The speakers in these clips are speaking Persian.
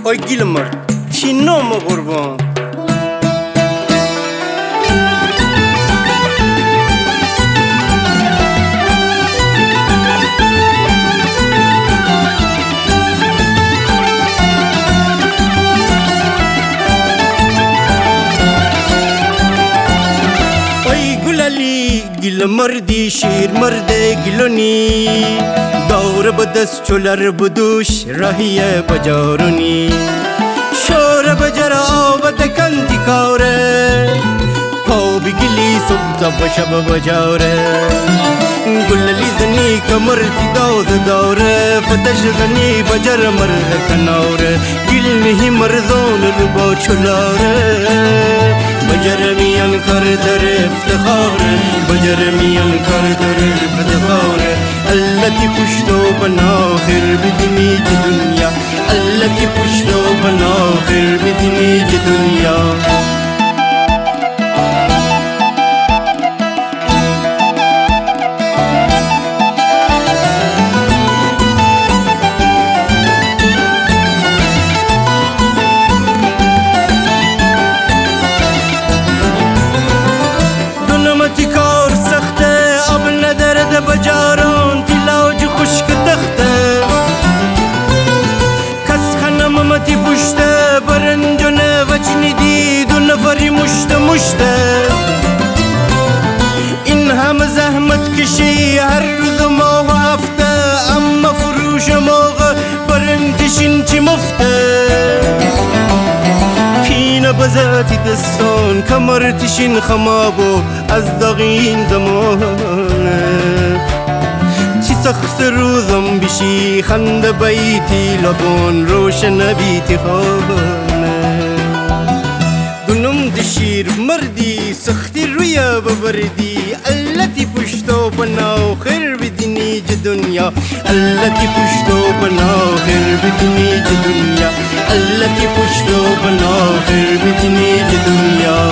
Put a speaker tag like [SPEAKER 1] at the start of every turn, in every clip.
[SPEAKER 1] Ay gilmer Çinnom kurban گل مردی شیر مرده گلونی دور بدست چولر بدوش راهی بجارونی شور بجر آبت کندی کاره پا بگلی صبح بشب بجاره گللی زنی کمرتی داد داره فتش زنی بجر مرد کناره گل نهی مرزون لبا چولاره بجر میان کار در افتخاره بجر میان کار در افتخاره التی پشتو بنا خیر بدنی دنیا التی پشتو بنا خیر بدنی دنیا کار سخته آب ندارد بجاران تلاج خشک تخته کس خنم متی پشته برنجونه وچنی دید و نفری مشته این هم زحمت کشی هر روز ماه و هفته اما فروش موقع برنجشین چی مفته بذاتی دستان کمرتشین خمابو از داغین زمانه چی سخت روزم بشی خند بیتی لبان روشن بیتی خانه دونم دشیر مردی سختی روی ببردی التی پشتو بناو خیر بدنی دنیا التی پشتو بناو خیر بدنی دنیا التی پشتو بناو خیر بدنی دنیا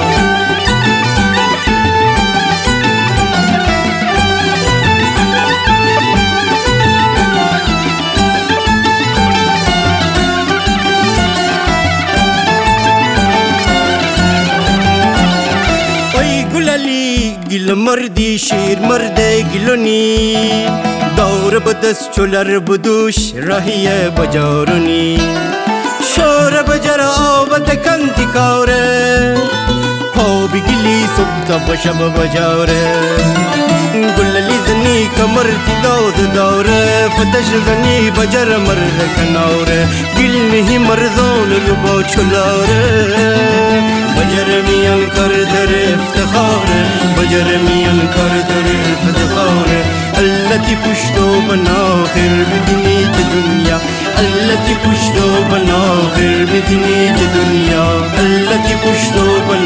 [SPEAKER 1] گل مردی شیر مرده گلونی دور بدست چولر بدوش راهی بجارونی شور بجر آبت کندی کاره پا بگلی صبح بشب بجاره گللی زنی کمرتی داد داره فتش زنی بجر مرد کناره گل نهی مرزون لبا چولاره بجر میان کار در افتخاره بجر میان کار در افتخاره التی پشتو بنا خیر بدنی دنیا التی پشتو بنا خیر بدنی دنیا التی پشتو بنا